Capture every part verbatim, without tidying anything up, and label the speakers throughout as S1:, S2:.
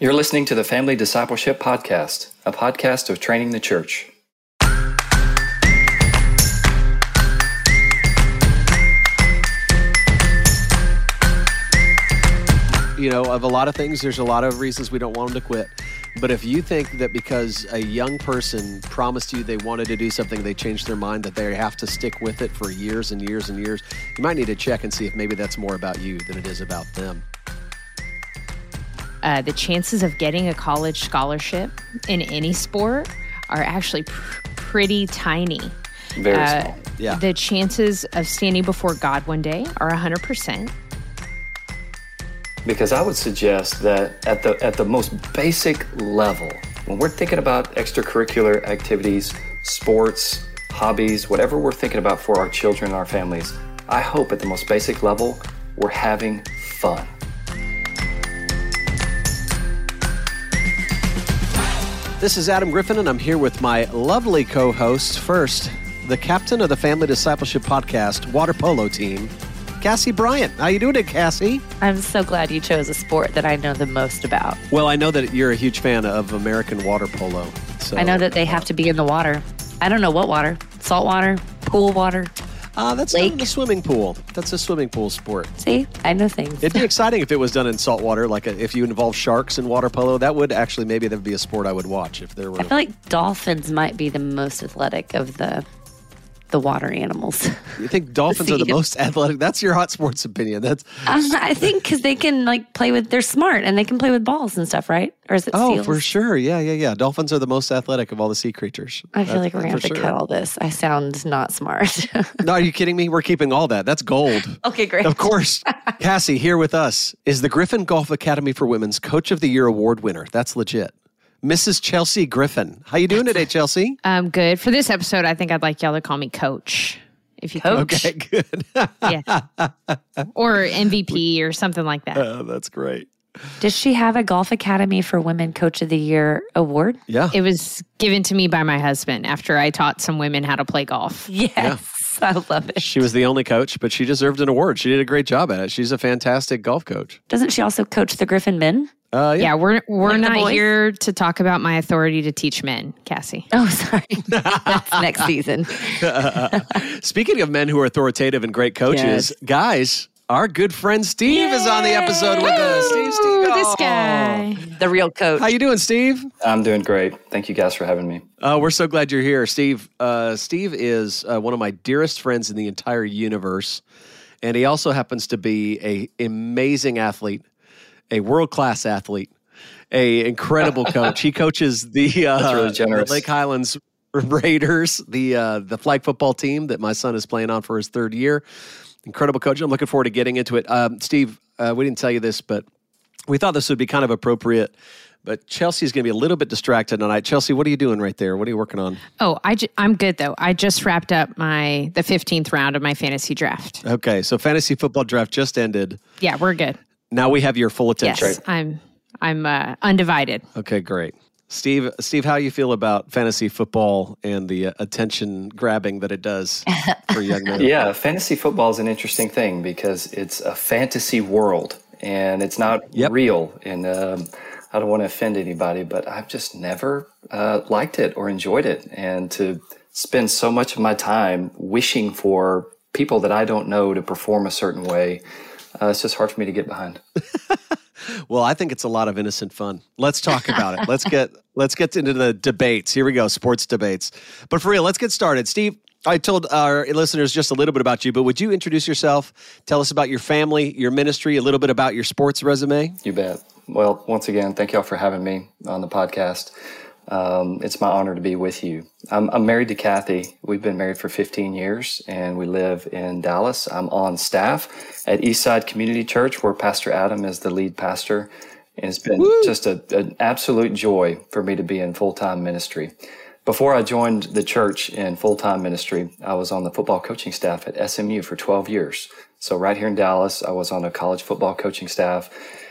S1: You're listening to the Family Discipleship Podcast, a podcast of Training the Church.
S2: You know, of a lot of things, there's a lot of reasons we don't want them to quit. But if you think that because a young person promised you they wanted to do something, they changed their mind, that they have to stick with it for years and years and years, you might need to check and see if maybe that's more about you than it is about them.
S3: Uh, the chances of getting a college scholarship in any sport are actually pr- pretty tiny.
S1: Very
S3: uh,
S1: small.
S2: Yeah.
S3: The chances of standing before God one day are one hundred percent.
S1: Because I would suggest that at the at the most basic level, when we're thinking about extracurricular activities, sports, hobbies, whatever we're thinking about for our children and our families, I hope at the most basic level, we're having fun.
S2: This is Adam Griffin, and I'm here with my lovely co-host. First, the captain of the Family Discipleship Podcast water polo team, Cassie Bryant. How you doing today, Cassie?
S4: I'm so glad you chose a sport that I know the most about.
S2: Well, I know that you're a huge fan of American water polo. So
S4: I know that they have to be in the water. I don't know what water. Salt water, pool water.
S2: Uh, that's
S4: Lake.
S2: not a swimming pool. That's a swimming pool sport.
S4: See, I know things.
S2: It'd be exciting if it was done in salt water, like a, if you involve sharks in water polo. That would actually, maybe that would be a sport I would watch if there were.
S4: I feel like dolphins might be the most athletic of the the water animals.
S2: You think dolphins are the
S4: See.
S2: most athletic? That's your hot sports opinion. That's
S4: um, I think because they can like play with, they're smart and they can play with balls and stuff, right? Or is it
S2: oh,
S4: seals?
S2: for sure. Yeah, yeah, yeah. Dolphins are the most athletic of all the sea creatures.
S4: I feel
S2: That-
S4: like we're going to
S2: for
S4: have to
S2: sure.
S4: cut all this. I sound not smart.
S2: No, are you kidding me? We're keeping all that. That's gold.
S4: Okay, great.
S2: Of course. Cassie, here with us is the Griffin Golf Academy for Women's Coach of the Year Award winner. That's legit. Missus Chelsea Griffin. How you doing today, Chelsea?
S3: Um, good. For this episode, I think I'd like y'all to call me Coach. If you could.
S2: Okay, good.
S3: Yeah. Or M V P or something like that.
S2: Oh, that's great.
S4: Does she have a Golf Academy for Women Coach of the Year award?
S2: Yeah.
S3: It was given to me by my husband after I taught some women how to play golf.
S4: Yes. I love it.
S2: She was the only coach, but she deserved an award. She did a great job at it. She's a fantastic golf coach.
S4: Doesn't she also coach the Griffin men?
S2: Uh, yeah.
S3: Yeah, we're we're
S4: Like the
S3: not
S4: boys?
S3: here to talk about my authority to teach men, Cassie.
S4: Oh, sorry. That's next season.
S2: Speaking of men who are authoritative and great coaches,
S4: Yes.
S2: guys, our good friend Steve is on the episode with us. Steve, Steve.
S3: Ooh, this
S2: Oh.
S3: guy.
S4: The real coach.
S2: How you doing, Steve?
S1: I'm doing great. Thank you guys for having me.
S2: Uh, we're so glad you're here, Steve. Uh, Steve is uh, one of my dearest friends in the entire universe, and he also happens to be a amazing athlete, a world-class athlete, a incredible coach. He coaches the, uh,
S1: That's really generous.
S2: the Lake Highlands Raiders, the uh, the flag football team that my son is playing on for his third year. Incredible coach. I'm looking forward to getting into it. Um, Steve, uh, we didn't tell you this, but we thought this would be kind of appropriate. But Chelsea's going to be a little bit distracted tonight. Chelsea, what are you doing right there? What are you working on?
S3: Oh, I ju- I'm good though. I just wrapped up my the fifteenth round of my fantasy draft.
S2: Okay, so fantasy football draft just ended.
S3: Yeah, we're good.
S2: Now we have your full attention.
S3: Yes, I'm I'm uh, undivided.
S2: Okay, great. Steve, Steve, how do you feel about fantasy football and the uh, attention grabbing that it does for young men?
S1: Yeah, fantasy football is an interesting thing because it's a fantasy world and it's not
S2: Yep.
S1: real. And um, I don't want to offend anybody, but I've just never uh, liked it or enjoyed it. And to spend so much of my time wishing for people that I don't know to perform a certain way, uh, it's just hard for me to get behind.
S2: Well, I think it's a lot of innocent fun. Let's talk about it. Let's get let's get into the debates. Here we go, sports debates. But for real, let's get started. Steve, I told our listeners just a little bit about you, but would you introduce yourself? Tell us about your family, your ministry, a little bit about your sports resume.
S1: You bet. Well, once again, thank y'all for having me on the podcast. Um, it's my honor to be with you. I'm, I'm married to Kathy. We've been married for fifteen years, and we live in Dallas. I'm on staff at Eastside Community Church, where Pastor Adam is the lead pastor. And it's been
S2: Woo!
S1: just a, an absolute joy for me to be in full-time ministry. Before I joined the church in full-time ministry, I was on the football coaching staff at S M U for twelve years. So right here in Dallas, I was on a college football coaching staff.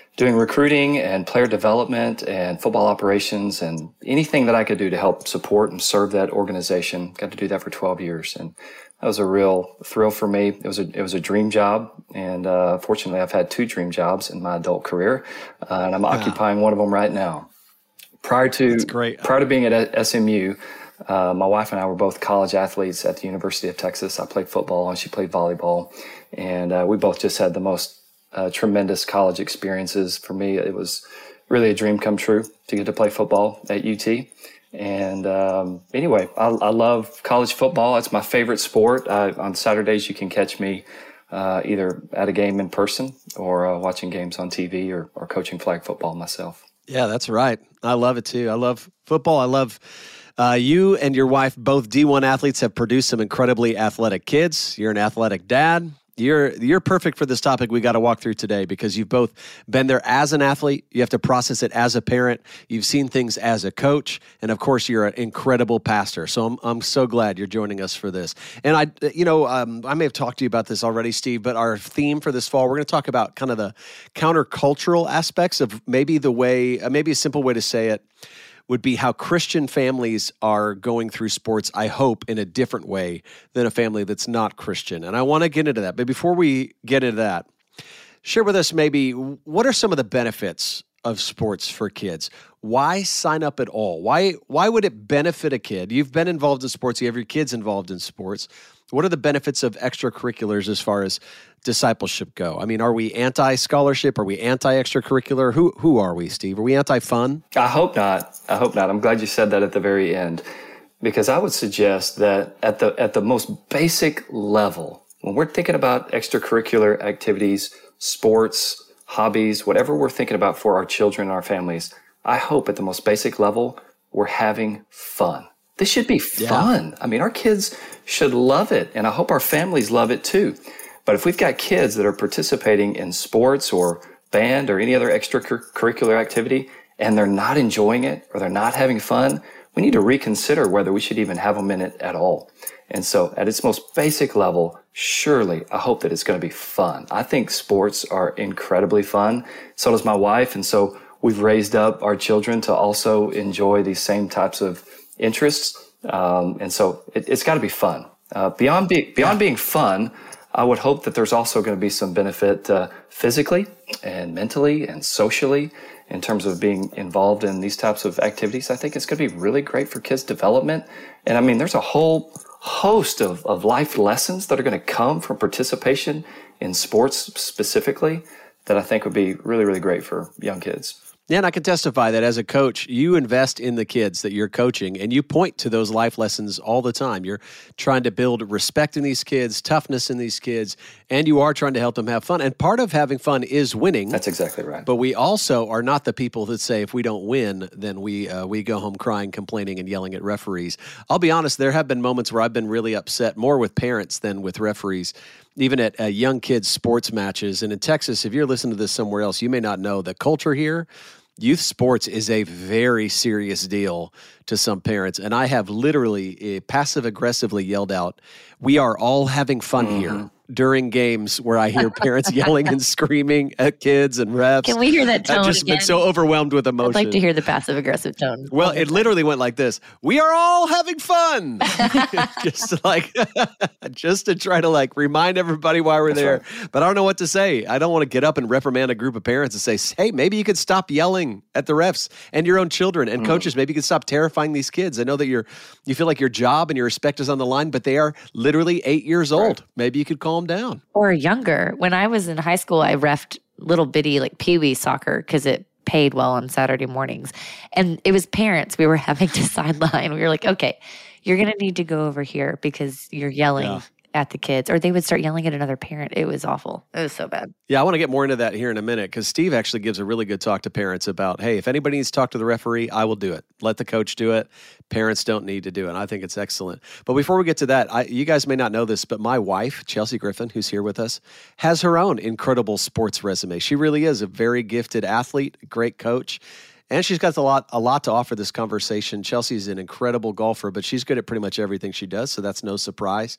S1: doing recruiting and player development and football operations and anything that I could do to help support and serve that organization. Got to do that for twelve years. And that was a real thrill for me. It was a, it was a dream job. And, uh, fortunately I've had two dream jobs in my adult career, uh, and I'm yeah. occupying one of them right now. Prior to, prior to being at S M U, uh, my wife and I were both college athletes at the University of Texas. I played football and she played volleyball. And, uh, we both just had the most Uh, tremendous college experiences. For me, it was really a dream come true to get to play football at U T. And um, anyway, I, I love college football. It's my favorite sport. I, on Saturdays, you can catch me uh, either at a game in person or uh, watching games on T V or, or coaching flag football myself.
S2: Yeah, that's right. I love it too. I love football. I love uh, you and your wife, both D one athletes, have produced some incredibly athletic kids. You're an athletic dad. You're you're perfect for this topic we got to walk through today because you've both been there as an athlete. You have to process it as a parent. You've seen things as a coach, and of course, you're an incredible pastor. So I'm I'm so glad you're joining us for this. And I, you know, um, I may have talked to you about this already, Steve. But our theme for this fall, we're going to talk about kind of the countercultural aspects of maybe the way, uh, maybe a simple way to say it would be how Christian families are going through sports, I hope, in a different way than a family that's not Christian. And I want to get into that. But before we get into that, share with us maybe what are some of the benefits of sports for kids? Why sign up at all? Why why would it benefit a kid? You've been involved in sports. You have your kids involved in sports. What are the benefits of extracurriculars as far as discipleship go? I mean, are we anti-scholarship? Are we anti-extracurricular? Who who are we, Steve? Are we anti-fun?
S1: I hope not. I hope not. I'm glad you said that at the very end, because I would suggest that at the at the most basic level, when we're thinking about extracurricular activities, sports, hobbies, whatever we're thinking about for our children and our families, I hope at the most basic level, we're having fun. This should be fun. Yeah. I mean, our kids should love it, and I hope our families love it too. But if we've got kids that are participating in sports or band or any other extracurricular activity, and they're not enjoying it or they're not having fun, we need to reconsider whether we should even have them in it at all. And so at its most basic level, surely I hope that it's going to be fun. I think sports are incredibly fun. So does my wife. And so we've raised up our children to also enjoy these same types of interests. Um, and so it, it's got to be fun. Uh, beyond, be, beyond being fun, I would hope that there's also going to be some benefit uh, physically and mentally and socially in terms of being involved in these types of activities. I think it's going to be really great for kids' development. And I mean, there's a whole host of, of life lessons that are going to come from participation in sports specifically that I think would be really, really great for young kids.
S2: Yeah, and I can testify that as a coach, you invest in the kids that you're coaching, and you point to those life lessons all the time. You're trying to build respect in these kids, toughness in these kids, and you are trying to help them have fun. And part of having fun is winning.
S1: That's exactly right.
S2: But we also are not the people that say if we don't win, then we uh, we go home crying, complaining, and yelling at referees. I'll be honest, there have been moments where I've been really upset, more with parents than with referees, even at uh, young kids' sports matches. And in Texas, if you're listening to this somewhere else, you may not know the culture here. Youth sports is a very serious deal to some parents. And I have literally uh, passive-aggressively yelled out, "We are all having fun mm-hmm. here," during games where I hear parents yelling and screaming at kids and refs.
S4: Can we hear that tone
S2: I've just
S4: again?
S2: been so overwhelmed with emotion.
S4: I'd like to hear the passive-aggressive tone.
S2: Well, it literally went like this. "We are all having fun." just to like, just to try to like remind everybody why we're That's there. Right. But I don't know what to say. I don't want to get up and reprimand a group of parents and say, "Hey, maybe you could stop yelling at the refs and your own children and mm. coaches. Maybe you could stop terrifying these kids. I know that you're, you feel like your job and your respect is on the line, but they are literally eight years old. Right. Maybe you could calm down."
S4: Or younger. When I was in high school, I reffed little bitty like peewee soccer because it paid well on Saturday mornings. And it was parents we were having to sideline. We were like, okay, you're going to need to go over here because you're yelling yeah. at the kids. Or they would start yelling at another parent. It was awful. It was so bad.
S2: Yeah, I want to get more into that here in a minute because Steve actually gives a really good talk to parents about, hey, if anybody needs to talk to the referee, I will do it. Let the coach do it. Parents don't need to do it. I think it's excellent. But before we get to that, I, you guys may not know this, but my wife, Chelsea Griffin, who's here with us, has her own incredible sports resume. She really is a very gifted athlete, great coach. And she's got a lot, a lot to offer this conversation. Chelsea's an incredible golfer, but she's good at pretty much everything she does, so that's no surprise.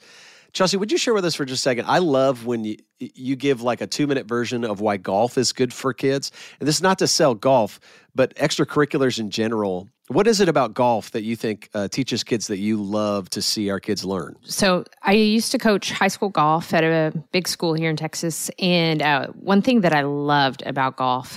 S2: Chelsea, would you share with us for just a second? I love when you you give like a two-minute version of why golf is good for kids. And this is not to sell golf, but extracurriculars in general. What is it about golf that you think uh, teaches kids that you love to see our kids learn?
S3: So I used to coach high school golf at a big school here in Texas. And uh, one thing that I loved about golf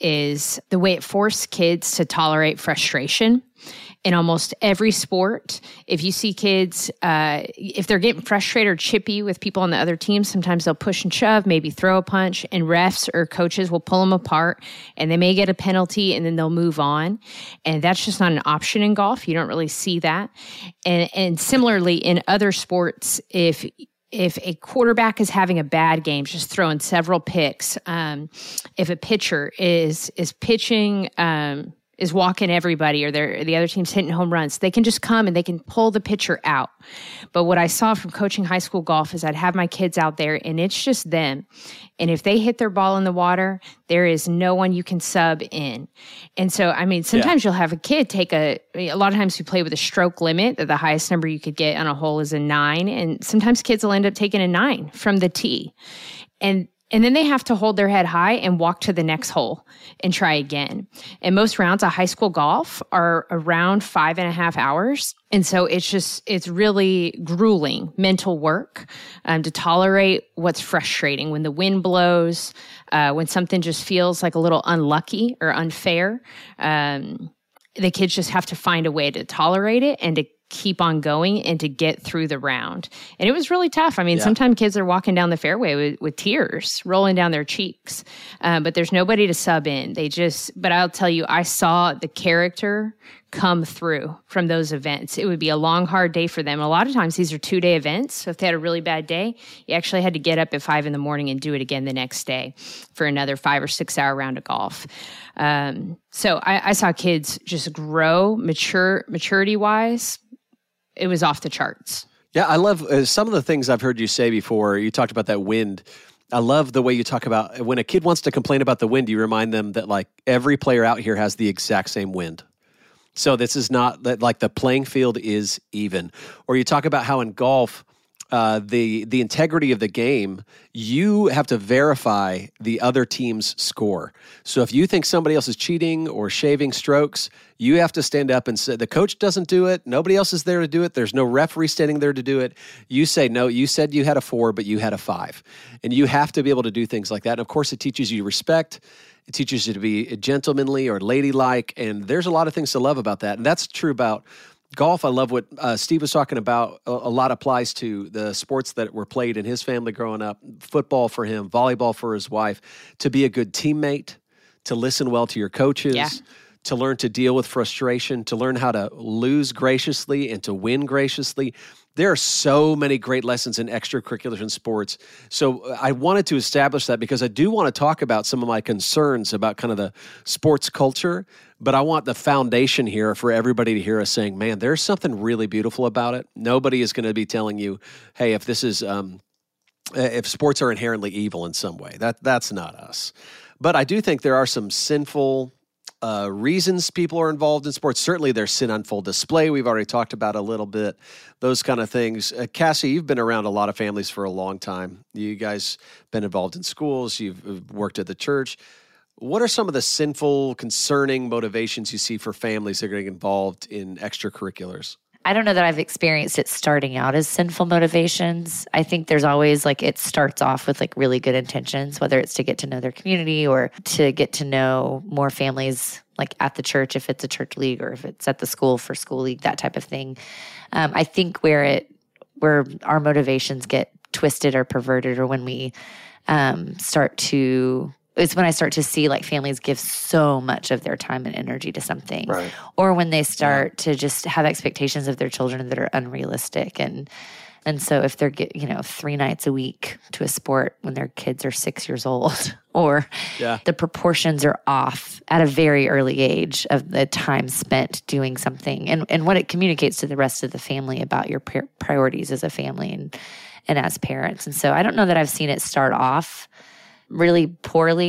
S3: is the way it forced kids to tolerate frustration. In almost every sport, if you see kids, uh, if they're getting frustrated or chippy with people on the other team, sometimes they'll push and shove, maybe throw a punch, and refs or coaches will pull them apart, and they may get a penalty, and then they'll move on. And that's just not an option in golf. You don't really see that. And, and similarly, in other sports, if If a quarterback is having a bad game, just throwing several picks, um, if a pitcher is is pitching, um, is walking everybody, or they're, the other team's hitting home runs, they can just come and they can pull the pitcher out. But what I saw from coaching high school golf is I'd have my kids out there, and it's just them. And if they hit their ball in the water, there is no one you can sub in. And so, I mean, sometimes yeah. you'll have a kid take a, a lot of times we play with a stroke limit, that the highest number you could get on a hole is a nine. And sometimes kids will end up taking a nine from the tee. And And then they have to hold their head high and walk to the next hole and try again. And most rounds of high school golf are around five and a half hours. And so it's just, it's really grueling mental work um, to tolerate what's frustrating when the wind blows, uh, when something just feels like a little unlucky or unfair. Um, the kids just have to find a way to tolerate it and to keep on going and to get through the round. And it was really tough. I mean, yeah. sometimes kids are walking down the fairway with, with tears rolling down their cheeks, um, but there's nobody to sub in. They just, but I'll tell you, I saw the character come through from those events. It would be a long, hard day for them. A lot of times these are two day events. So if they had a really bad day, you actually had to get up at five in the morning and do it again the next day for another five or six hour round of golf. Um, so I, I saw kids just grow, mature, maturity wise. It was off the charts.
S2: Yeah, I love uh, some of the things I've heard you say before. You talked about that wind. I love the way you talk about when a kid wants to complain about the wind, you remind them that like every player out here has the exact same wind. So this is not that like the playing field is even. Or you talk about how in golf, uh, the the integrity of the game, you have to verify the other team's score. So if you think somebody else is cheating or shaving strokes, you have to stand up and say, the coach doesn't do it. Nobody else is there to do it. There's no referee standing there to do it. You say, no, you said you had a four, but you had a five. And you have to be able to do things like that. And of course, it teaches you respect. It teaches you to be gentlemanly or ladylike. And there's a lot of things to love about that. And that's true about golf. I love what uh, Steve was talking about. A, a lot applies to the sports that were played in his family growing up. Football for him, volleyball for his wife. To be a good teammate, to listen well to your coaches,
S3: yeah.
S2: to learn to deal with frustration, to learn how to lose graciously and to win graciously. There are so many great lessons in extracurriculars and sports. So I wanted to establish that because I do want to talk about some of my concerns about kind of the sports culture, but I want the foundation here for everybody to hear us saying, man, there's something really beautiful about it. Nobody is going to be telling you, hey, if this is, um, if sports are inherently evil in some way. That that's not us. But I do think there are some sinful Uh, reasons people are involved in sports. Certainly there's sin on full display. We've already talked about a little bit, those kind of things. Uh, Cassie, you've been around a lot of families for a long time. You guys been involved in schools. You've worked at the church. What are some of the sinful, concerning motivations you see for families that are getting involved in extracurriculars?
S4: I don't know that I've experienced it starting out as sinful motivations. I think there's always like it starts off with like really good intentions, whether it's to get to know their community or to get to know more families like at the church, if it's a church league, or if it's at the school for school league, that type of thing. Um, I think where it where our motivations get twisted or perverted, or when we um, start to It's when I start to see like families give so much of their time and energy to something,
S1: right.
S4: or when they start yeah. to just have expectations of their children that are unrealistic. And and so if they're get, you know, three nights a week to a sport when their kids are six years old, or
S2: yeah.
S4: the proportions are off at a very early age of the time spent doing something, and, and what it communicates to the rest of the family about your priorities as a family and, and as parents. And so I don't know that I've seen it start off really poorly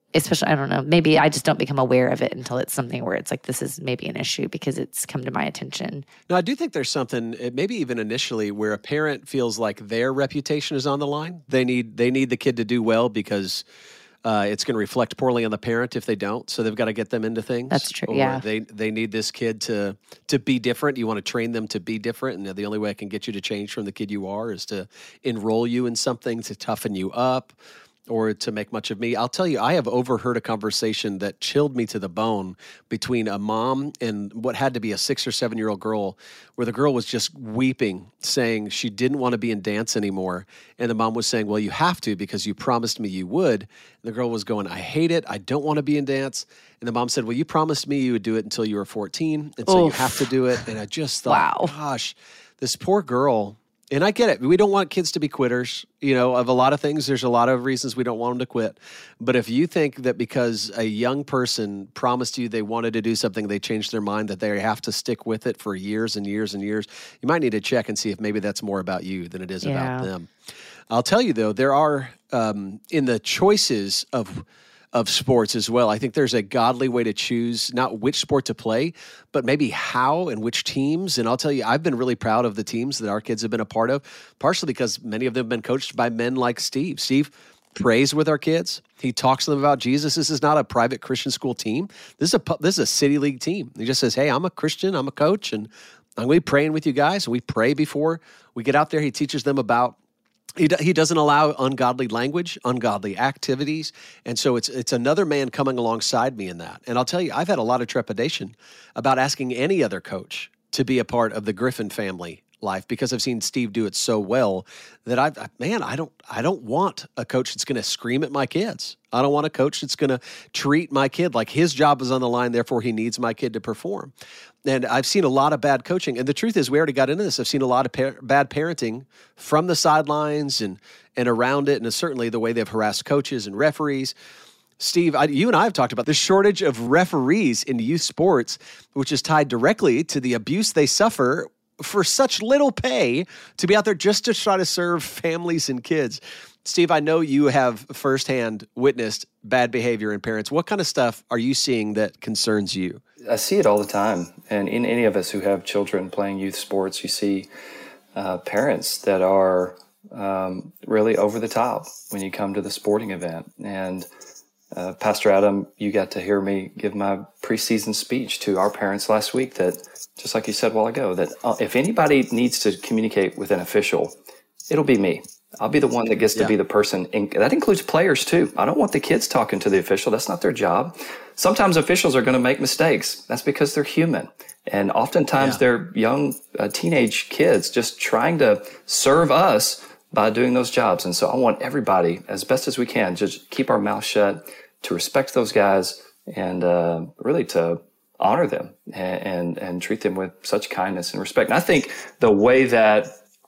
S4: especially, I don't know, maybe I just don't become aware of it until it's something where it's like, this is maybe an issue because it's come to my attention.
S2: No, I do think there's something, maybe even initially, where a parent feels like their reputation is on the line. They need they need the kid to do well because uh, it's going to reflect poorly on the parent if they don't. So they've got to get them into things.
S4: That's true.
S2: Or
S4: yeah.
S2: They they need this kid to to be different. You want to train them to be different, and the only way I can get you to change from the kid you are is to enroll you in something to toughen you up, or to make much of me. I'll tell you, I have overheard a conversation that chilled me to the bone between a mom and what had to be a six or seven-year-old girl, where the girl was just weeping, saying she didn't want to be in dance anymore. And the mom was saying, well, you have to because you promised me you would. And the girl was going, I hate it. I don't want to be in dance. And the mom said, well, you promised me you would do it until you were fourteen, and so Oof. you have to do it. And I just thought, wow. gosh, this poor girl. And I get it. We don't want kids to be quitters. You know, of a lot of things, there's a lot of reasons we don't want them to quit. But if you think that because a young person promised you they wanted to do something, they changed their mind, that they have to stick with it for years and years and years, you might need to check and see if maybe that's more about you than it is yeah. about them. I'll tell you, though, there are, um, in the choices of of sports as well, I think there's a godly way to choose not which sport to play, but maybe how and which teams. And I'll tell you, I've been really proud of the teams that our kids have been a part of, partially because many of them have been coached by men like Steve. Steve prays with our kids. He talks to them about Jesus. This is not a private Christian school team. This is a this is a city league team. He just says, hey, I'm a Christian, I'm a coach, and I'm going to be praying with you guys. We pray before we get out there. He teaches them about He he doesn't allow ungodly language, ungodly activities. And so it's it's another man coming alongside me in that. And I'll tell you, I've had a lot of trepidation about asking any other coach to be a part of the Griffin family life, because I've seen Steve do it so well that I've, man, I don't, I don't want a coach that's going to scream at my kids. I don't want a coach that's going to treat my kid like his job is on the line, therefore he needs my kid to perform. And I've seen a lot of bad coaching. And the truth is, we already got into this. I've seen a lot of par- bad parenting from the sidelines and, and around it. And certainly the way they've harassed coaches and referees. Steve, I, you and I have talked about the shortage of referees in youth sports, which is tied directly to the abuse they suffer for such little pay to be out there just to try to serve families and kids. Steve, I know you have firsthand witnessed bad behavior in parents. What kind of stuff are you seeing that concerns you?
S1: I see it all the time. And in any of us who have children playing youth sports, you see uh, parents that are um, really over the top when you come to the sporting event. And uh, Pastor Adam, you got to hear me give my preseason speech to our parents last week that, just like you said a while ago, that uh, if anybody needs to communicate with an official, it'll be me. I'll be the one that gets to yeah. be the person. In, that includes players too. I don't want the kids talking to the official. That's not their job. Sometimes officials are going to make mistakes. That's because they're human. And oftentimes yeah. they're young uh, teenage kids just trying to serve us by doing those jobs. And so I want everybody, as best as we can, just keep our mouth shut, to respect those guys, and uh, really to honor them and, and, and treat them with such kindness and respect. And I think the way that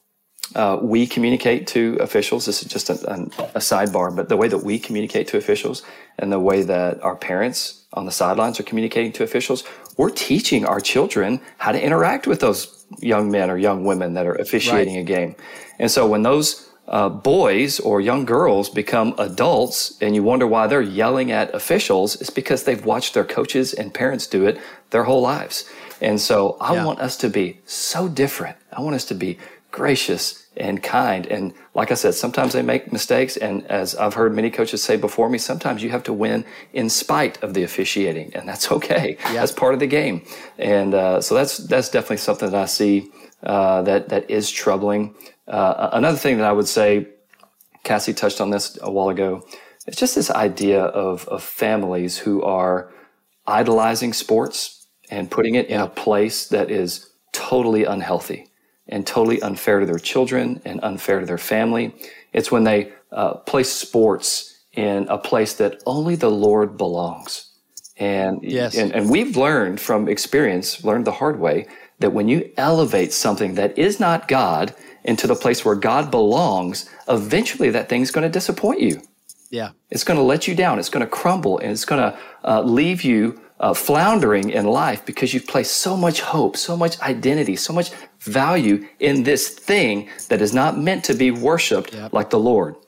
S1: Uh, we communicate to officials, this is just a, a sidebar, but the way that we communicate to officials and the way that our parents on the sidelines are communicating to officials, we're teaching our children how to interact with those young men or young women that are officiating right. a game. And so when those uh, boys or young girls become adults and you wonder why they're yelling at officials, it's because they've watched their coaches and parents do it their whole lives. And so I yeah. want us to be so different. I want us to be gracious and kind. And like I said, sometimes they make mistakes. And as I've heard many coaches say before me, sometimes you have to win in spite of the officiating, and that's okay. Yeah. That's part of the game. And uh, so that's that's definitely something that I see uh, that that is troubling. Uh, another thing that I would say, Cassie touched on this a while ago, it's just this idea of, of families who are idolizing sports and putting it yeah. in a place that is totally unhealthy and totally unfair to their children and unfair to their family. It's when they uh, place sports in a place that only the Lord belongs. And,
S2: yes.
S1: and and we've learned from experience, learned the hard way, that when you elevate something that is not God into the place where God belongs, eventually that thing's going to disappoint you.
S2: Yeah.
S1: It's going to let you down. It's going to crumble, and it's going to uh, leave you Uh, floundering in life because you've placed so much hope, so much identity, so much value in this thing that is not meant to be worshiped yep. like the Lord.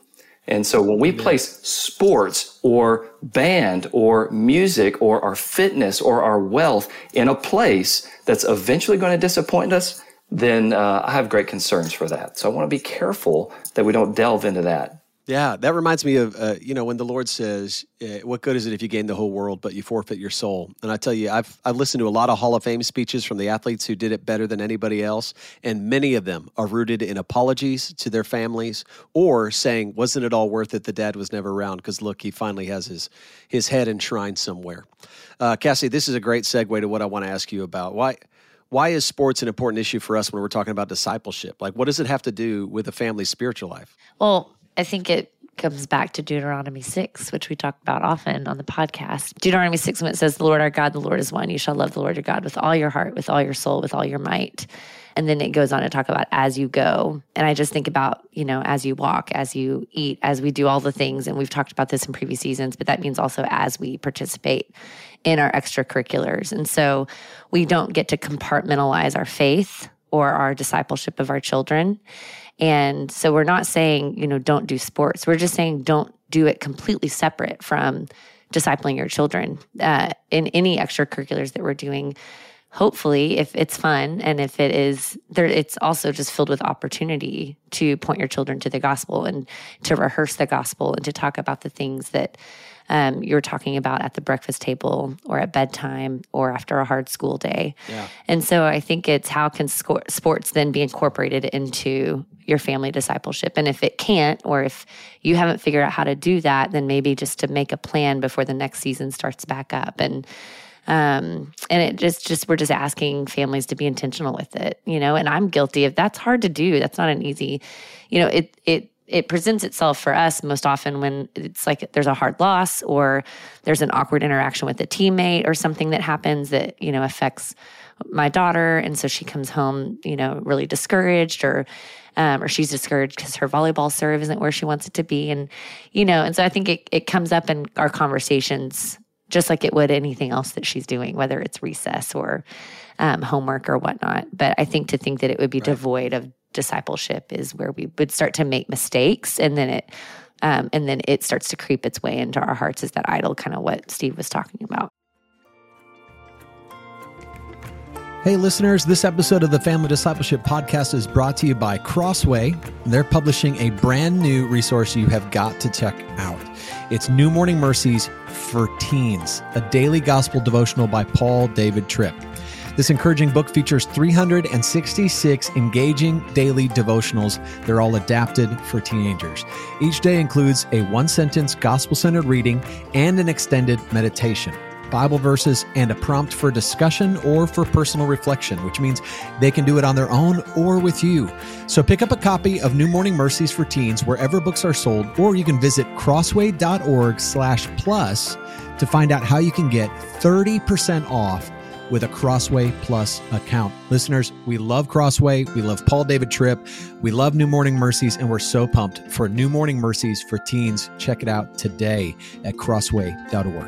S1: And so when we place sports or band or music or our fitness or our wealth in a place that's eventually going to disappoint us, then uh, I have great concerns for that. So I want to be careful that we don't delve into that.
S2: Yeah, that reminds me of, uh, you know, when the Lord says, uh, what good is it if you gain the whole world, but you forfeit your soul? And I tell you, I've I've listened to a lot of Hall of Fame speeches from the athletes who did it better than anybody else, and many of them are rooted in apologies to their families or saying, wasn't it all worth it? The dad was never around because, look, he finally has his, his head enshrined somewhere. Uh, Cassie, this is a great segue to what I want to ask you about. Why Why is sports an important issue for us when we're talking about discipleship? Like, what does it have to do with a family's spiritual life?
S4: Well, I think it comes back to Deuteronomy six, which we talk about often on the podcast. Deuteronomy six, when it says, the Lord our God, the Lord is one. You shall love the Lord your God with all your heart, with all your soul, with all your might. And then it goes on to talk about as you go. And I just think about, you know, as you walk, as you eat, as we do all the things. And we've talked about this in previous seasons, but that means also as we participate in our extracurriculars. And so we don't get to compartmentalize our faith or our discipleship of our children. And so we're not saying, you know, don't do sports. We're just saying don't do it completely separate from discipling your children uh, in any extracurriculars that we're doing. Hopefully, if it's fun and if it is, there, it's also just filled with opportunity to point your children to the gospel and to rehearse the gospel and to talk about the things that um, you're talking about at the breakfast table or at bedtime or after a hard school day. Yeah. And so I think it's how can sco- sports then be incorporated into your family discipleship? And if it can't, or if you haven't figured out how to do that, then maybe just to make a plan before the next season starts back up. And Um, and it just, just, we're just asking families to be intentional with it, you know, and I'm guilty of, that's hard to do. That's not an easy, you know, it, it, it presents itself for us most often when it's like there's a hard loss or there's an awkward interaction with a teammate or something that happens that, you know, affects my daughter. And so she comes home, you know, really discouraged or, um, or she's discouraged because her volleyball serve isn't where she wants it to be. And, you know, and so I think it, it comes up in our conversations just like it would anything else that she's doing, whether it's recess or um, homework or whatnot. But I think to think that it would be right. devoid of discipleship is where we would start to make mistakes, and then it um, and then it starts to creep its way into our hearts as that idol, kind of what Steve was talking about.
S5: Hey listeners, this episode of the Family Discipleship Podcast is brought to you by Crossway. They're publishing a brand new resource you have got to check out. It's New Morning Mercies for Teens, a daily gospel devotional by Paul David Tripp. This encouraging book features three hundred sixty-six engaging daily devotionals. They're all adapted for teenagers. Each day includes a one-sentence gospel-centered reading and an extended meditation, Bible verses, and a prompt for discussion or for personal reflection, which means they can do it on their own or with you. So pick up a copy of New Morning Mercies for Teens wherever books are sold, or you can visit crossway.org slash plus to find out how you can get thirty percent off with a Crossway Plus account. Listeners, we love Crossway. We love Paul David Tripp. We love New Morning Mercies, and we're so pumped for New Morning Mercies for Teens. Check it out today at crossway dot org.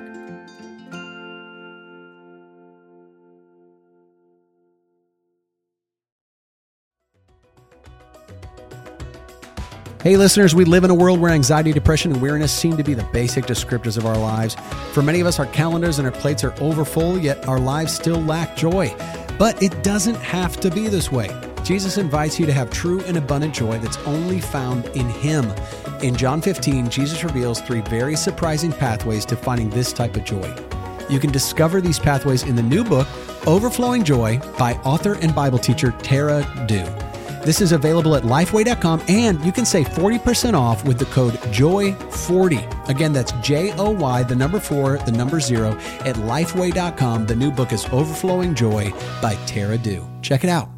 S5: Hey listeners, we live in a world where anxiety, depression, and weariness seem to be the basic descriptors of our lives. For many of us, our calendars and our plates are overfull, yet our lives still lack joy. But it doesn't have to be this way. Jesus invites you to have true and abundant joy that's only found in Him. In John fifteen, Jesus reveals three very surprising pathways to finding this type of joy. You can discover these pathways in the new book, Overflowing Joy, by author and Bible teacher Tara Dew. This is available at lifeway dot com, and you can save forty percent off with the code joy forty. Again, that's J O Y, the number four, the number zero, at lifeway dot com. The new book is Overflowing Joy by Tara Dew. Check it out.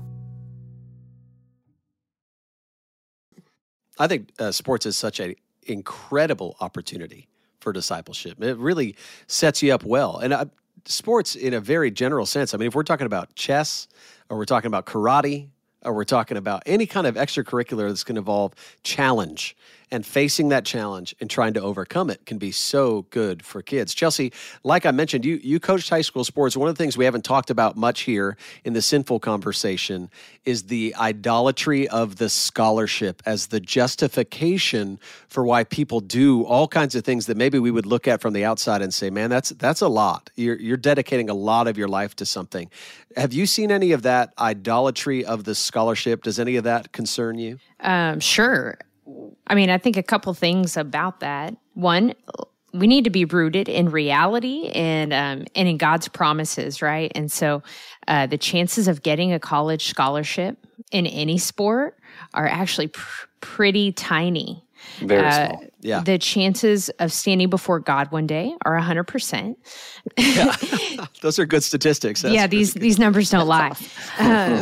S2: I think uh, sports is such an incredible opportunity for discipleship. It really sets you up well. And uh, sports in a very general sense, I mean, if we're talking about chess or we're talking about karate, or we're talking about any kind of extracurricular that's going to involve challenge and facing that challenge and trying to overcome it can be so good for kids. Chelsea, like I mentioned, you you coached high school sports. One of the things we haven't talked about much here in the Sinful conversation is the idolatry of the scholarship as the justification for why people do all kinds of things that maybe we would look at from the outside and say, man, that's that's a lot. You're you're dedicating a lot of your life to something. Have you seen any of that idolatry of the scholarship? Does any of that concern you?
S3: Um, sure. I mean, I think a couple things about that. One, we need to be rooted in reality and um, and in God's promises, right? And so uh, the chances of getting a college scholarship in any sport are actually pr- pretty tiny.
S1: Very
S3: uh,
S1: small.
S2: Yeah.
S3: The chances of standing before God one day are one hundred percent.
S2: Yeah. Those are good statistics. That's
S3: yeah, these these numbers don't lie. Um,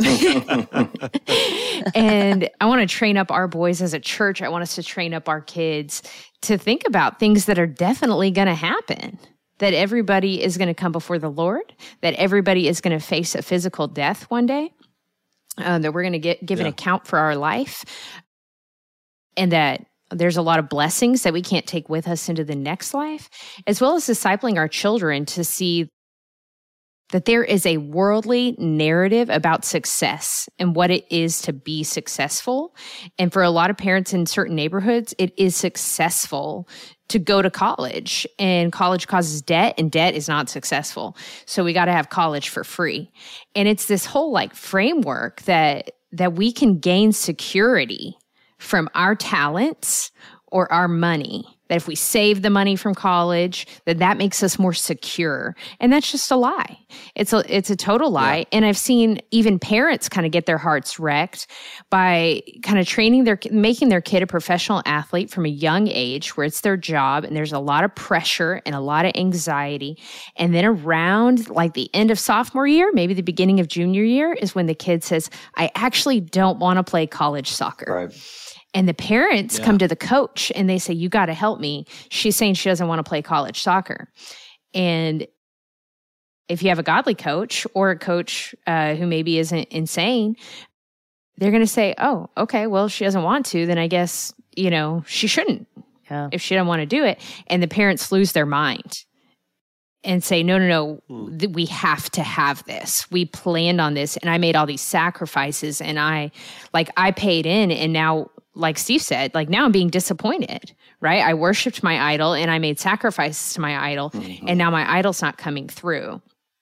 S3: and I want to train up our boys as a church. I want us to train up our kids to think about things that are definitely going to happen. That everybody is going to come before the Lord. That everybody is going to face a physical death one day. Uh, that we're going to get give an
S2: Yeah.
S3: account for our life. And that there's a lot of blessings that we can't take with us into the next life, as well as discipling our children to see that there is a worldly narrative about success and what it is to be successful. And for a lot of parents in certain neighborhoods, it is successful to go to college, and college causes debt, and debt is not successful. So we got to have college for free. And it's this whole like framework that that we can gain security from our talents or our money, that if we save the money from college, that that makes us more secure. And that's just a lie. It's a, it's a total lie. Yeah. And I've seen even parents kind of get their hearts wrecked by kind of training their, making their kid a professional athlete from a young age where it's their job and there's a lot of pressure and a lot of anxiety. And then around like the end of sophomore year, maybe the beginning of junior year is when the kid says, I actually don't want to play college soccer.
S1: Right.
S3: And the parents
S2: Yeah.
S3: come to the coach and they say, you got to help me. She's saying she doesn't want to play college soccer. And if you have a godly coach or a coach uh, who maybe isn't insane, they're going to say, oh, okay, well, she doesn't want to, then I guess, you know, she shouldn't
S4: Yeah.
S3: if she doesn't want to do it. And the parents lose their mind and say, no, no, no,
S2: Hmm.
S3: th- we have to have this. We planned on this and I made all these sacrifices and I, like, I paid in and now, like Steve said, like now I'm being disappointed, right? I worshiped my idol and I made sacrifices to my idol
S2: Mm-hmm.
S3: and now my idol's not coming through.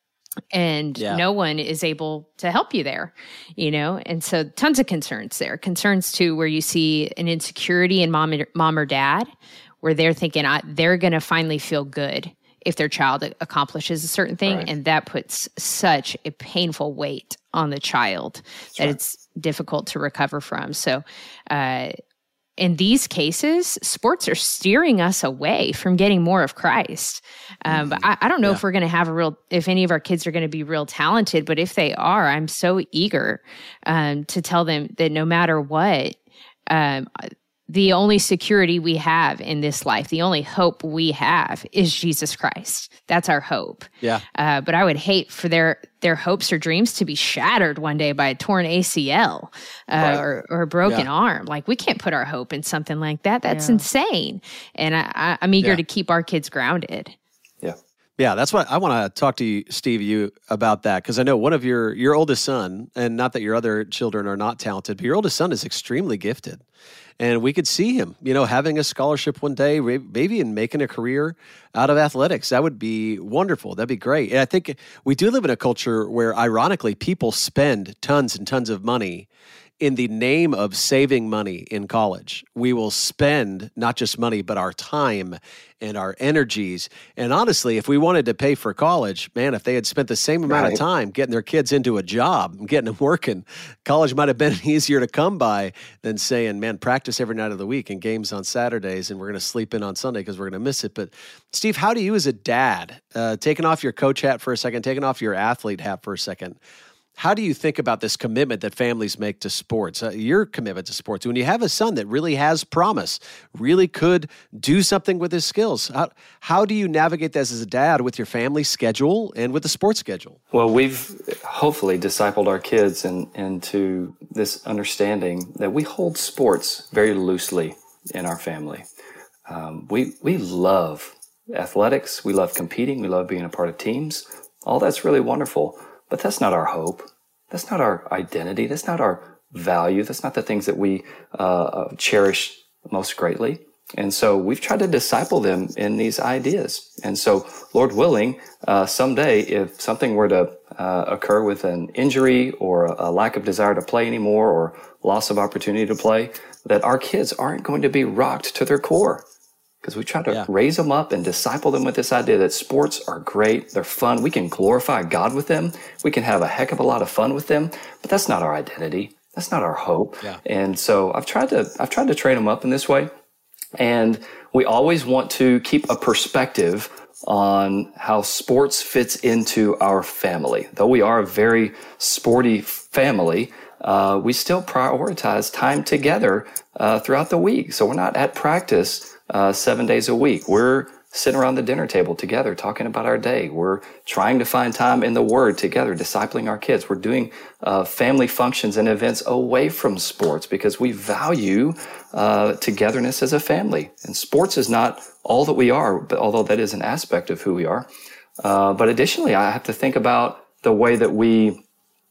S3: And
S2: Yeah.
S3: no one is able to help you there, you know? And so tons of concerns there. Concerns too, where you see an insecurity in mom, and, mom or dad, where they're thinking I, they're going to finally feel good if their child accomplishes a certain thing.
S1: Right.
S3: And that puts such a painful weight on the child that it's difficult to recover from. So, uh, in these cases, sports are steering us away from getting more of Christ. Um, but I, I don't know
S2: Yeah.
S3: if we're going to have a real, if any of our kids are going to be real talented, but if they are, I'm so eager um, to tell them that no matter what, um, the only security we have in this life, the only hope we have is Jesus Christ. That's our hope.
S2: Yeah.
S3: Uh, but I would hate for their their hopes or dreams to be shattered one day by a torn A C L uh,
S1: Right.
S3: or, or a broken
S2: Yeah.
S3: arm. Like, we can't put our hope in something like that. That's
S4: Yeah.
S3: insane. And I, I, I'm eager
S2: Yeah.
S3: to keep our kids grounded.
S1: Yeah.
S2: Yeah, that's what I want to talk to you, Steve, you about that, because I know one of your your oldest son, and not that your other children are not talented, but your oldest son is extremely gifted, and we could see him, you know, having a scholarship one day, maybe in making a career out of athletics. That would be wonderful. That'd be great. And I think we do live in a culture where, ironically, people spend tons and tons of money in the name of saving money in college. We will spend not just money, but our time and our energies. And honestly, if we wanted to pay for college, man, if they had spent the same amount
S1: Right.
S2: of time getting their kids into a job and getting them working, college might have been easier to come by than saying, man, practice every night of the week and games on Saturdays, and we're going to sleep in on Sunday because we're going to miss it. But Steve, how do you as a dad, uh, taking off your coach hat for a second, taking off your athlete hat for a second, how do you think about this commitment that families make to sports, uh, your commitment to sports? When you have a son that really has promise, really could do something with his skills, how, how do you navigate this as a dad with your family schedule and with the sports schedule?
S1: Well, we've hopefully discipled our kids in, into this understanding that we hold sports very loosely in our family. Um, we we love athletics. We love competing. We love being a part of teams. All that's really wonderful, but that's not our hope. That's not our identity. That's not our value. That's not the things that we uh, cherish most greatly. And so we've tried to disciple them in these ideas. And so, Lord willing, uh, someday if something were to uh, occur with an injury or a, a lack of desire to play anymore or loss of opportunity to play, that our kids aren't going to be rocked to their core. Because we try to yeah. raise them up and disciple them with this idea that sports are great, they're fun, we can glorify God with them, we can have a heck of a lot of fun with them, but that's not our identity. That's not our hope. Yeah. And so I've tried to I've tried to train them up in this way. And we always want to keep a perspective on how sports fits into our family. Though we are a very sporty family, uh, we still prioritize time together uh, throughout the week. So we're not at practice uh, seven days a week. We're sitting around the dinner table together, talking about our day. We're trying to find time in the Word together, discipling our kids. We're doing uh, family functions and events away from sports because we value uh, togetherness as a family. And sports is not all that we are, but although that is an aspect of who we are. Uh, but additionally, I have to think about the way that we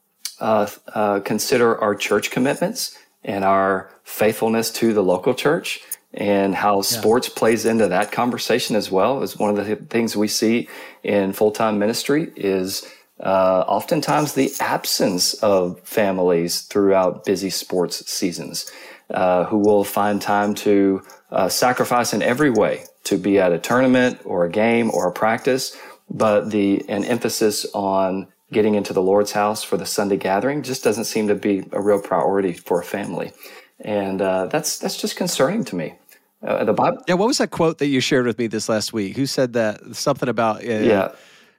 S1: uh, uh, consider our church commitments and our faithfulness to the local church, and how sports yeah. plays into that conversation as well. Is one of the things we see in full-time ministry is uh, oftentimes the absence of families throughout busy sports seasons uh, who will find time to uh, sacrifice in every way to be at a tournament or a game or a practice, but the an emphasis on getting into the Lord's house for the Sunday gathering just doesn't seem to be a real priority for a family. And uh, that's that's just concerning to me. Uh, the Bible.
S2: Yeah, what was that quote that you shared with me this last week? Who said that? Something about uh, yeah,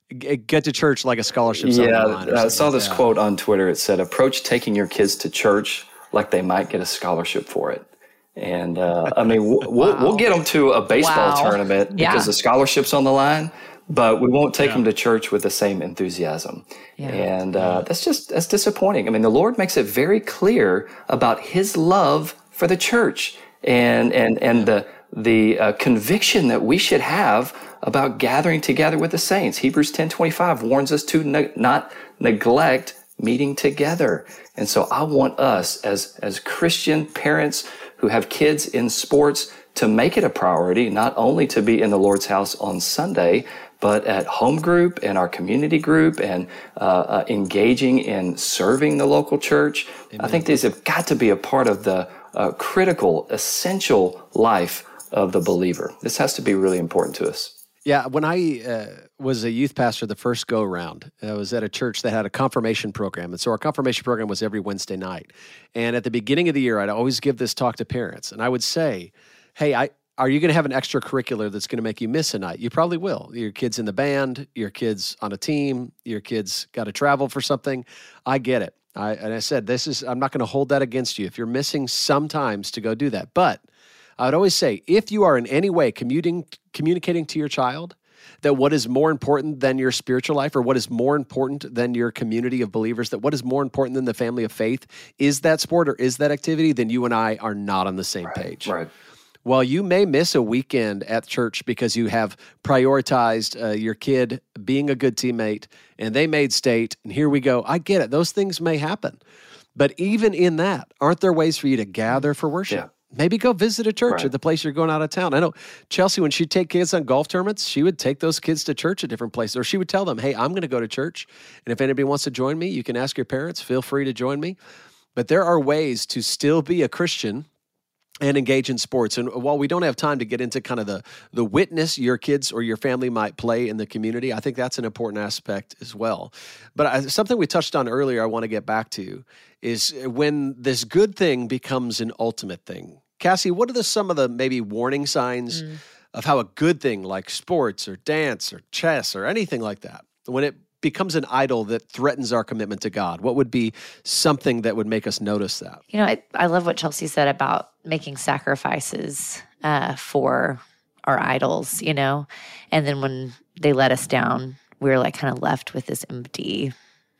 S2: get to church like a scholarship.
S1: Yeah, I saw this yeah. quote on Twitter. It said, "Approach taking your kids to church like they might get a scholarship for it." And uh, I mean, we'll, wow. we'll get them to a baseball wow. tournament because yeah. the scholarship's on the line, but we won't take yeah. them to church with the same enthusiasm. Yeah. And uh, that's just that's disappointing. I mean, the Lord makes it very clear about His love for the church. And and and the the uh, conviction that we should have about gathering together with the saints. Hebrews ten twenty-five warns us to ne- not neglect meeting together. And so I want us as as Christian parents who have kids in sports to make it a priority, not only to be in the Lord's house on Sunday, but at home group and our community group and uh, uh, engaging in serving the local church. Amen. I think these have got to be a part of the Uh, critical, essential life of the believer. This has to be really important to us.
S2: Yeah, when I uh, was a youth pastor the first go around, I was at a church that had a confirmation program. And so our confirmation program was every Wednesday night. And at the beginning of the year, I'd always give this talk to parents. And I would say, hey, I, are you going to have an extracurricular that's going to make you miss a night? You probably will. Your kid's in the band, your kid's on a team, your kid's got to travel for something. I get it. I, and I said, this is, I'm not going to hold that against you if you're missing sometimes to go do that. But I would always say, if you are in any way commuting, communicating to your child that what is more important than your spiritual life or what is more important than your community of believers, that what is more important than the family of faith is that sport or is that activity, then you and I are not on the same
S1: right,
S2: page.
S1: Right.
S2: While you may miss a weekend at church because you have prioritized uh, your kid being a good teammate and they made state, and here we go. I get it. Those things may happen. But even in that, aren't there ways for you to gather for worship?
S1: Yeah.
S2: Maybe go visit a church
S1: right.
S2: at the place you're going out of town. I know Chelsea, when she'd take kids on golf tournaments, she would take those kids to church at different places, or she would tell them, hey, I'm going to go to church, and if anybody wants to join me, you can ask your parents. Feel free to join me. But there are ways to still be a Christian and engage in sports. And while we don't have time to get into kind of the, the witness your kids or your family might play in the community, I think that's an important aspect as well. But I, something we touched on earlier I want to get back to is when this good thing becomes an ultimate thing. Cassie, what are the, some of the maybe warning signs mm. of how a good thing like sports or dance or chess or anything like that, when it becomes an idol that threatens our commitment to God? What would be something that would make us notice that?
S4: You know, I, I love what Chelsea said about making sacrifices uh, for our idols, you know, and then when they let us down, we're like kind of left with this empty,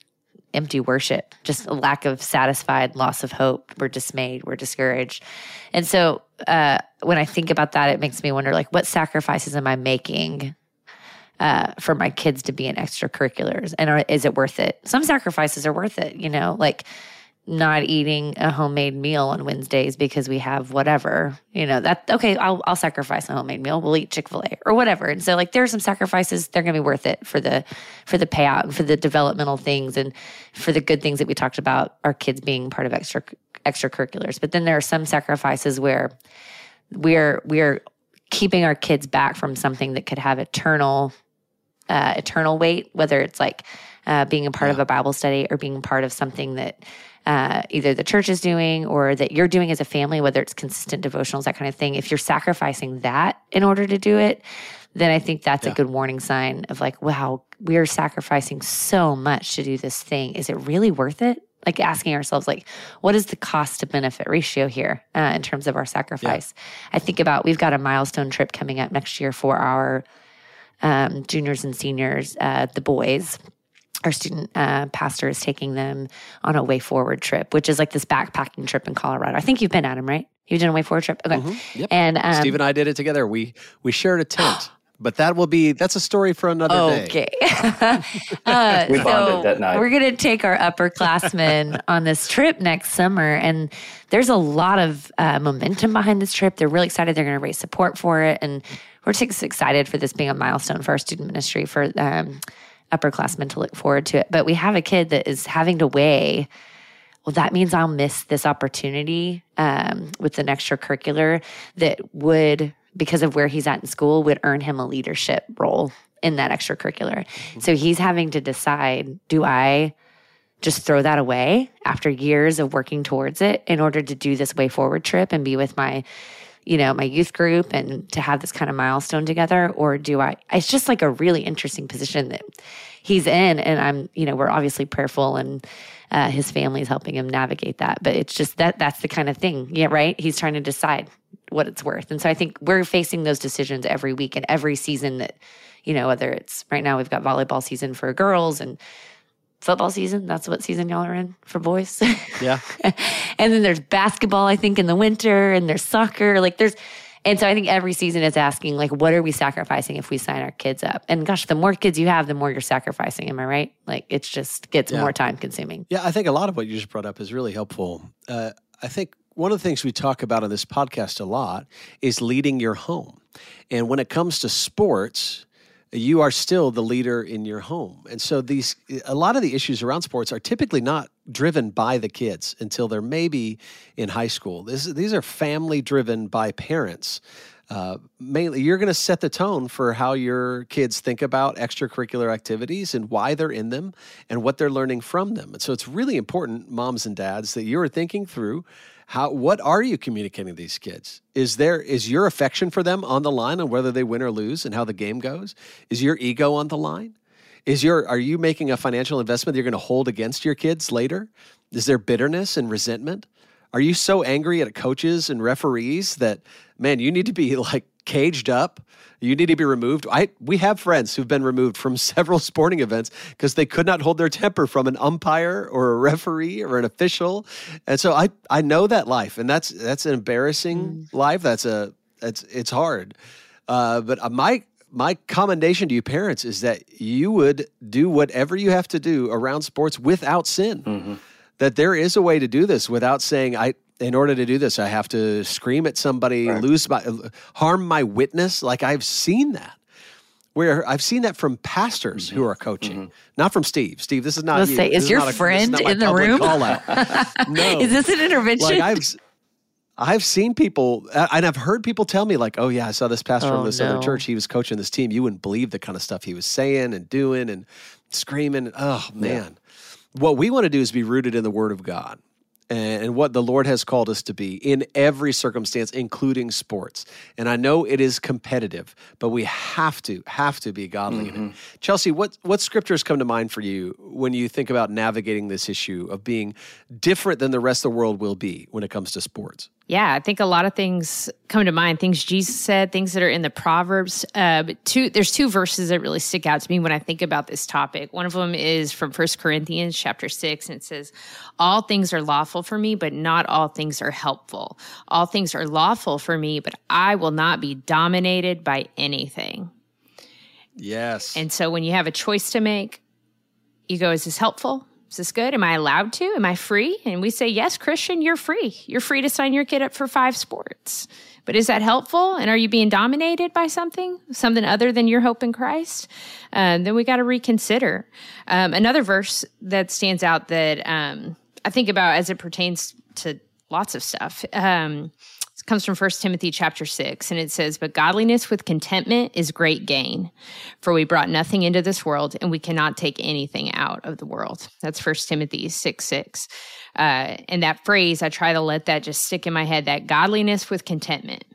S4: empty worship, just a lack of satisfied, loss of hope. We're dismayed, we're discouraged. And so uh, when I think about that, it makes me wonder, like, what sacrifices am I making uh, for my kids to be in extracurriculars? And are, is it worth it? Some sacrifices are worth it, you know, like not eating a homemade meal on Wednesdays because we have whatever, you know, that, okay, I'll, I'll sacrifice a homemade meal. We'll eat Chick-fil-A or whatever. And so like, there are some sacrifices, they're going to be worth it for the, for the payout and for the developmental things and for the good things that we talked about, our kids being part of extra extracurriculars. But then there are some sacrifices where we're, we're keeping our kids back from something that could have eternal, uh, eternal weight, whether it's like, uh, being a part yeah. of a Bible study or being part of something that, Uh, either the church is doing or that you're doing as a family, whether it's consistent devotionals, that kind of thing. If you're sacrificing that in order to do it, then I think that's yeah. a good warning sign of like, wow, we're sacrificing so much to do this thing. Is it really worth it? Like asking ourselves, like, what is the cost to benefit ratio here uh, in terms of our sacrifice? Yeah. I think about, we've got a milestone trip coming up next year for our um, juniors and seniors, uh, the boys. Our student uh, pastor is taking them on a Way Forward trip, which is like this backpacking trip in Colorado. I think you've been at them, right? You've done a Way Forward trip? Okay.
S2: Mm-hmm. Yep.
S4: And um,
S2: Steve and I did it together. We we shared a tent, but that will be, that's a story for another
S4: okay.
S2: day.
S4: uh,
S1: we
S4: so
S1: bonded that night.
S4: We're going to take our upperclassmen on this trip next summer. And there's a lot of uh, momentum behind this trip. They're really excited. They're going to raise support for it. And we're just excited for this being a milestone for our student ministry, for um upperclassmen to look forward to it. But we have a kid that is having to weigh, well, that means I'll miss this opportunity um, with an extracurricular that would, because of where he's at in school, would earn him a leadership role in that extracurricular. Mm-hmm. So he's having to decide, do I just throw that away after years of working towards it in order to do this Way Forward trip and be with my you know, my youth group and to have this kind of milestone together? Or do I, it's just like a really interesting position that he's in. And I'm, you know, we're obviously prayerful and uh, his family is helping him navigate that. But it's just that, that's the kind of thing. Yeah, right? He's trying to decide what it's worth. And so I think we're facing those decisions every week and every season that, you know, whether it's right now we've got volleyball season for girls and football season. That's what season y'all are in for boys.
S2: Yeah.
S4: And then there's basketball, I think, in the winter, and there's soccer. Like there's, and so I think every season is asking, like, what are we sacrificing if we sign our kids up? And gosh, the more kids you have, the more you're sacrificing. Am I right? Like it's just gets
S2: yeah.
S4: more time consuming.
S2: Yeah, I think a lot of what you just brought up is really helpful. Uh, I think one of the things we talk about on this podcast a lot is leading your home. And when it comes to sports, you are still the leader in your home. And so these, a lot of the issues around sports are typically not driven by the kids until they're maybe in high school. This, these are family driven by parents. Uh, mainly, you're going to set the tone for how your kids think about extracurricular activities and why they're in them and what they're learning from them. And so it's really important, moms and dads, that you're thinking through How, what are you communicating to these kids? Is there, is your affection for them on the line on whether they win or lose and how the game goes? Is your ego on the line? Is your, are you making a financial investment that you're going to hold against your kids later? Is there bitterness and resentment? Are you so angry at coaches and referees that, man, you need to be like caged up? You need to be removed. I we have friends who've been removed from several sporting events because they could not hold their temper from an umpire or a referee or an official. And so I I know that life, and that's that's an embarrassing mm. life. That's a that's it's hard. Uh, but my my commendation to you parents is that you would do whatever you have to do around sports without sin. Mm-hmm. That there is a way to do this without saying I. In order to do this, I have to scream at somebody, right. lose my, harm my witness. Like I've seen that, where I've seen that from pastors mm-hmm. who are coaching, mm-hmm. not from Steve. Steve, this is not.
S4: Let's
S2: you.
S4: say, is
S2: this
S4: your
S2: is a,
S4: friend in the room?
S2: Call out. No,
S4: is this an intervention?
S2: Like I've, I've seen people, and I've heard people tell me, like, "Oh yeah, I saw this pastor
S4: oh,
S2: from this
S4: no.
S2: other church. He was coaching this team. You wouldn't believe the kind of stuff he was saying and doing and screaming. Oh man, yeah. What we want to do is be rooted in the Word of God." And what the Lord has called us to be in every circumstance, including sports. And I know it is competitive, but we have to, have to be godly mm-hmm. in it. Chelsea, what, what scriptures come to mind for you when you think about navigating this issue of being different than the rest of the world will be when it comes to sports?
S3: Yeah, I think a lot of things come to mind, things Jesus said, things that are in the Proverbs. Uh, but two, there's two verses that really stick out to me when I think about this topic. One of them is from First Corinthians chapter six, and it says, all things are lawful for me, but not all things are helpful. All things are lawful for me, but I will not be dominated by anything.
S2: Yes.
S3: And so when you have a choice to make, you go, is this helpful? Is this good? Am I allowed to? Am I free? And we say, yes, Christian, you're free. You're free to sign your kid up for five sports. But is that helpful? And are you being dominated by something, something other than your hope in Christ? Um, then we got to reconsider. Um, another verse that stands out that um, I think about as it pertains to lots of stuff um, it comes from First Timothy chapter six, and it says, but godliness with contentment is great gain, for we brought nothing into this world, and we cannot take anything out of the world. That's First Timothy six six. Uh, and that phrase, I try to let that just stick in my head, that godliness with contentment.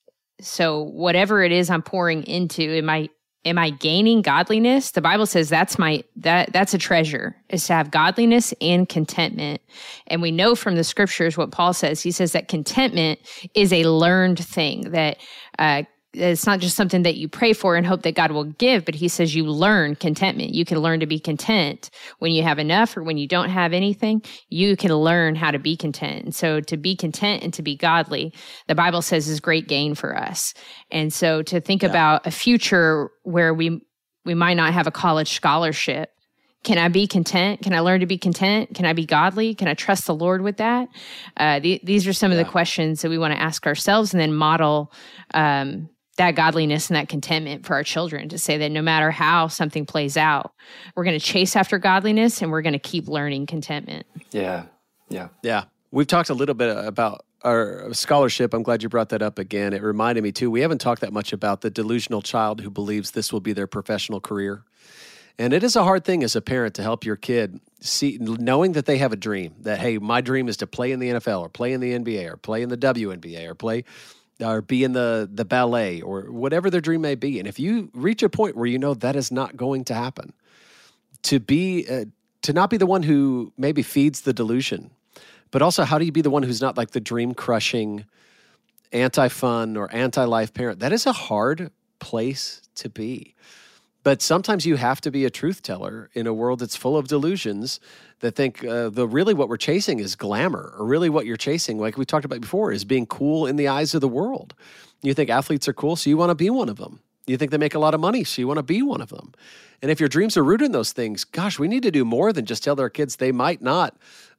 S3: So whatever it is I'm pouring into, am I Am I gaining godliness? The Bible says that's my that that's a treasure, is to have godliness and contentment. And we know from the scriptures what Paul says. He says that contentment is a learned thing, that uh, it's not just something that you pray for and hope that God will give, but he says you learn contentment. You can learn to be content when you have enough or when you don't have anything. You can learn how to be content. And so to be content and to be godly, the Bible says is great gain for us. And so to think yeah. about a future where we we might not have a college scholarship, can I be content? Can I learn to be content? Can I be godly? Can I trust the Lord with that? Uh, the, these are some yeah. of the questions that we want to ask ourselves, and then model um, that godliness and that contentment for our children, to say that no matter how something plays out, we're going to chase after godliness and we're going to keep learning contentment.
S1: Yeah, yeah.
S2: Yeah. We've talked a little bit about our scholarship. I'm glad you brought that up again. It reminded me, too, we haven't talked that much about the delusional child who believes this will be their professional career. And it is a hard thing as a parent to help your kid see, knowing that they have a dream, that, hey, my dream is to play in the N F L or play in the N B A or play in the W N B A or play or be in the, the ballet or whatever their dream may be. And if you reach a point where you know that is not going to happen, to be uh, to not be the one who maybe feeds the delusion, but also how do you be the one who's not like the dream-crushing, anti-fun or anti-life parent? That is a hard place to be. But sometimes you have to be a truth teller in a world that's full of delusions that think uh, the really what we're chasing is glamour, or really what you're chasing, like we talked about before, is being cool in the eyes of the world. You think athletes are cool, so you want to be one of them. You think they make a lot of money, so you want to be one of them. And if your dreams are rooted in those things, gosh, we need to do more than just tell our kids they might not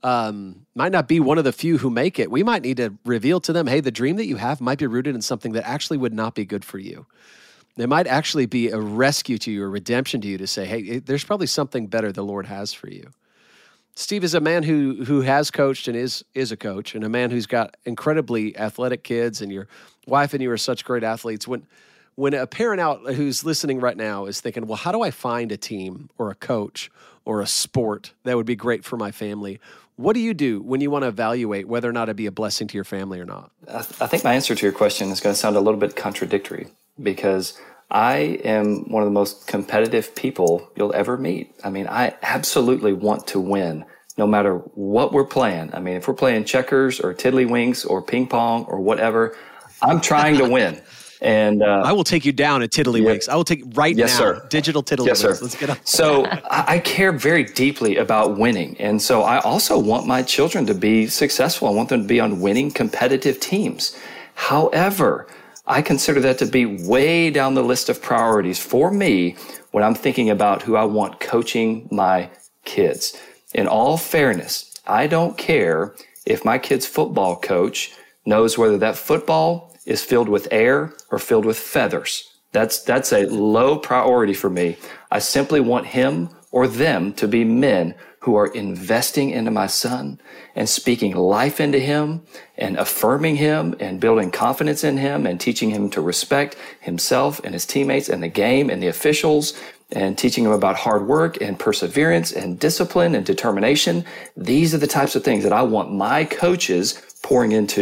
S2: um, might not be one of the few who make it. We might need to reveal to them, hey, the dream that you have might be rooted in something that actually would not be good for you. There might actually be a rescue to you, a redemption to you, to say, hey, there's probably something better the Lord has for you. Steve is a man who who has coached and is is a coach, and a man who's got incredibly athletic kids, and your wife and you are such great athletes. When when a parent out who's listening right now is thinking, well, how do I find a team or a coach or a sport that would be great for my family? What do you do when you want to evaluate whether or not it'd be a blessing to your family or not?
S1: I, th- I think my answer to your question is going to sound a little bit contradictory, because I am one of the most competitive people you'll ever meet. I mean, I absolutely want to win no matter what we're playing. I mean, if we're playing checkers or tiddlywinks or ping pong or whatever, I'm trying to win. And uh,
S2: I will take you down at tiddlywinks. Yeah. I will take right
S1: yes,
S2: now.
S1: Sir.
S2: Digital tiddlywinks.
S1: Yes, sir.
S2: Let's get on.
S1: So I, I care very deeply about winning. And so I also want my children to be successful. I want them to be on winning competitive teams. However, I consider that to be way down the list of priorities for me when I'm thinking about who I want coaching my kids. In all fairness, I don't care if my kid's football coach knows whether that football is filled with air or filled with feathers. That's, that's a low priority for me. I simply want him or them to be men who are investing into my son and speaking life into him and affirming him and building confidence in him and teaching him to respect himself and his teammates and the game and the officials, and teaching him about hard work and perseverance and discipline and determination. These are the types of things that I want my coaches pouring into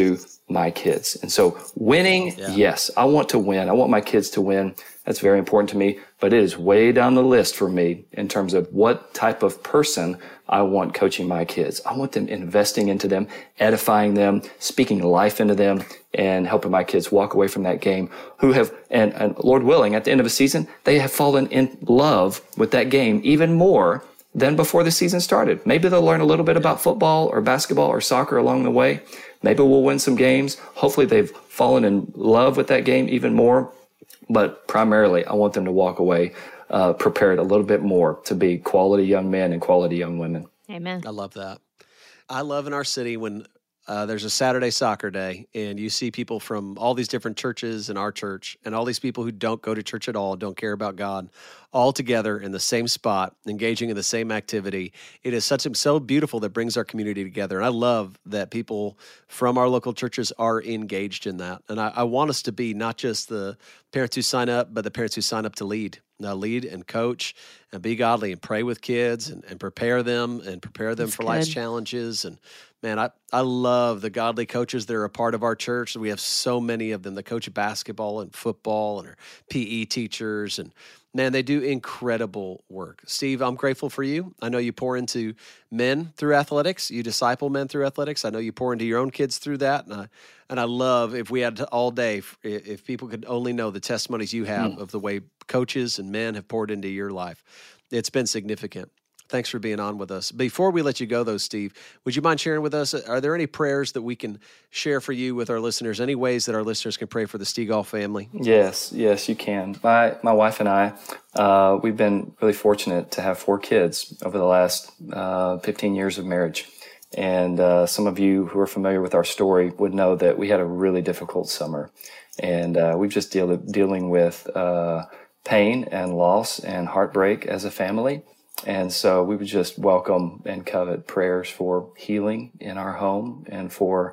S1: my kids. And so winning,
S2: Yeah.
S1: yes, I want to win. I want my kids to win. That's very important to me, but it is way down the list for me in terms of what type of person I want coaching my kids. I want them investing into them, edifying them, speaking life into them, and helping my kids walk away from that game who have, and, and Lord willing, at the end of a season, they have fallen in love with that game even more than before the season started. Maybe they'll learn a little bit about football or basketball or soccer along the way. Maybe we'll win some games. Hopefully they've fallen in love with that game even more. But primarily, I want them to walk away uh, prepared a little bit more to be quality young men and quality young women.
S3: Amen.
S2: I love that. I love in our city when uh, there's a Saturday soccer day and you see people from all these different churches in our church and all these people who don't go to church at all, don't care about God, all together in the same spot, engaging in the same activity. It is such so beautiful that brings our community together. And I love that people from our local churches are engaged in that. And I, I want us to be not just the parents who sign up, but the parents who sign up to lead. Now lead and coach and be godly and pray with kids and, and prepare them and prepare them
S4: That's
S2: for life's
S4: good.
S2: challenges. And man, I, I love the godly coaches that are a part of our church. We have so many of them that coach basketball and football and are P E teachers. And man, they do incredible work. Steve, I'm grateful for you. I know you pour into men through athletics. You disciple men through athletics. I know you pour into your own kids through that. And I, and I love, if we had to, all day, if, if people could only know the testimonies you have mm. of the way coaches and men have poured into your life. It's been significant. Thanks for being on with us. Before we let you go, though, Steve, would you mind sharing with us, are there any prayers that we can share for you with our listeners? Any ways that our listeners can pray for the Stegall family?
S1: Yes, yes, you can. My my wife and I, uh, we've been really fortunate to have four kids over the last uh, fifteen years of marriage. And uh, some of you who are familiar with our story would know that we had a really difficult summer. And uh, we've just deal, dealing with uh, pain and loss and heartbreak as a family. And so we would just welcome and covet prayers for healing in our home and for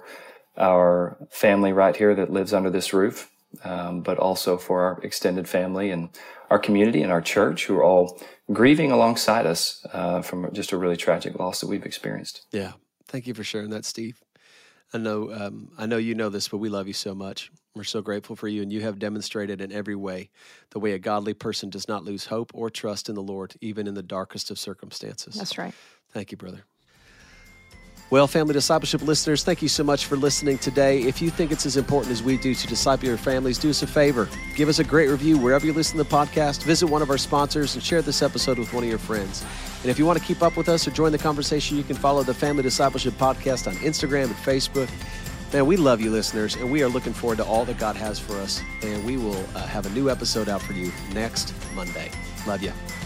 S1: our family right here that lives under this roof, um, but also for our extended family and our community and our church who are all grieving alongside us uh, from just a really tragic loss that we've experienced.
S2: Yeah. Thank you for sharing that, Steve. I know, um, I know you know this, but we love you so much. We're so grateful for you, and you have demonstrated in every way the way a godly person does not lose hope or trust in the Lord, even in the darkest of circumstances.
S3: That's right.
S2: Thank you, brother. Well, Family Discipleship listeners, thank you so much for listening today. If you think it's as important as we do to disciple your families, do us a favor. Give us a great review wherever you listen to the podcast. Visit one of our sponsors and share this episode with one of your friends. And if you want to keep up with us or join the conversation, you can follow the Family Discipleship Podcast on Instagram and Facebook. Man, we love you, listeners, and we are looking forward to all that God has for us. And we will uh, have a new episode out for you next Monday. Love you.